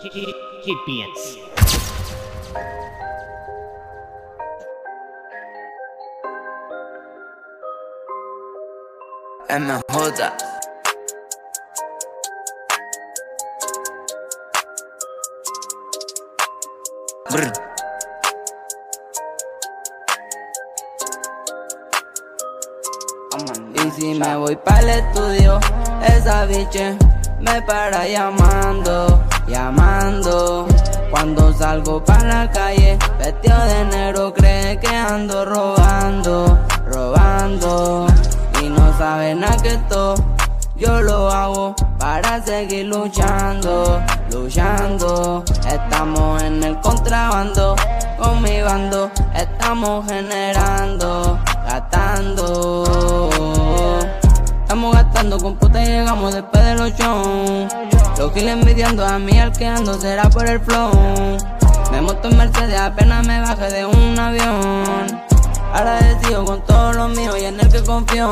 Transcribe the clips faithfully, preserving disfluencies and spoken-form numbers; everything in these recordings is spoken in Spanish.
Hipiens. M J Brr. Y si me voy pa'l estudio, esa biche me para llamando, llamando. Cuando salgo pa' la calle, vestido de negro, cree que ando robando, robando. Y no sabe nada que esto, yo lo hago para seguir luchando, luchando. Estamos en el contrabando, con mi bando, estamos generando, gastando. Estamos gastando con puta y llegamos después de los shows. Los kill envidiando a mí, al que ando será por el flow. Me monto en Mercedes, apenas me bajé de un avión. Agradecido con todos los míos y en el que confío.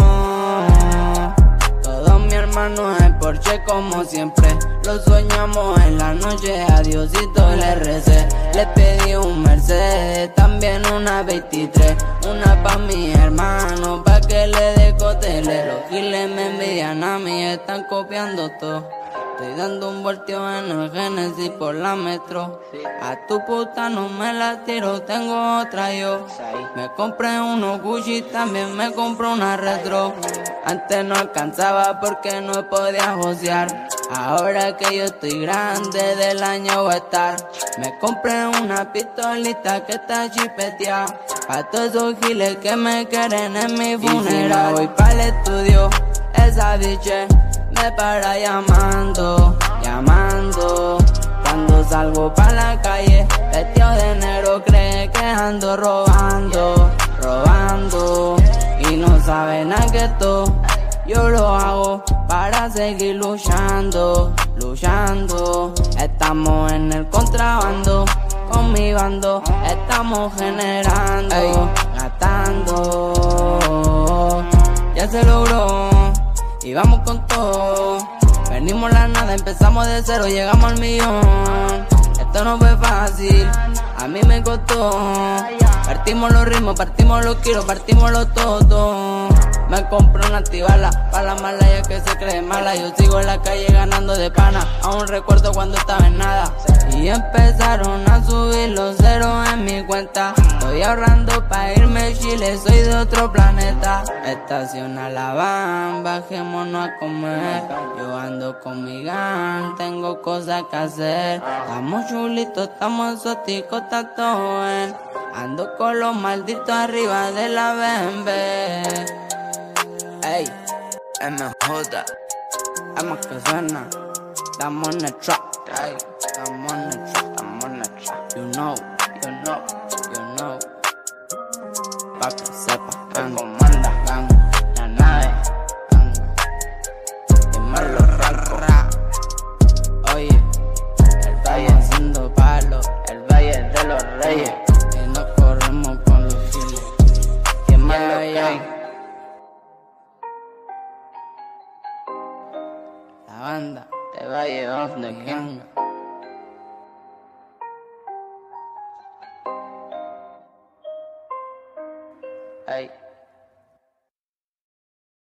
Todos mis hermanos en Porsche como siempre. Lo soñamos en la noche, a Diosito le recé. Le pedí un Mercedes, también una veintitrés. Una pa' mis hermanos, pa' que le dé cotele. Los giles me envidian a mí, están copiando todo. Estoy dando un voltio en el Genesis por la metro. A tu puta no me la tiro, tengo otra yo. Me compré unos Gucci, también me compré una retro. Antes no alcanzaba porque no podía josear. Ahora que yo estoy grande, del año voy a estar. Me compré una pistolita que está chipeteada. Pa' todos esos giles que me quieren en mi funeral. Si me voy pa'l estudio, esa biche me para llamando, llamando. Cuando salgo pa' la calle, vestido de negro, cree que ando robando, robando. Y no sabe nada que esto, yo lo hago para seguir luchando, luchando. Estamos en el contrabando, con mi bando, estamos generando, ey, gastando. Ya se logró y vamos con todo. Venimos la nada, empezamos de cero, llegamos al millón. Esto no fue fácil, a mí me costó. Partimos los ritmos, partimos los kilos, partimos los todos. Me compré una antibala, pa' la mala ya que se cree mala. Yo sigo en la calle ganando de pana, aún recuerdo cuando estaba en nada. Y empezaron a subir los ceros en mi cuenta. Estoy ahorrando pa' irme a Chile, soy de otro planeta. Estaciona la van, bajémonos a comer. Yo ando con mi gang, tengo cosas que hacer. Estamos chulitos, estamos exóticos, está todo bien. Ando con los malditos arriba de la B M W. Ey, M J vamos que suena. Estamos en el trap. Ey, estamos en el trap, estamos en el trap. You know, you know, you know. Pa' que sepa, gang, comanda, gang, la nave, gang. Dímelo, ra, oye, el valle haciendo palo, el valle de los reyes. Y nos corremos con los giles. Dímelo, gang. La banda de Valle of the Gang.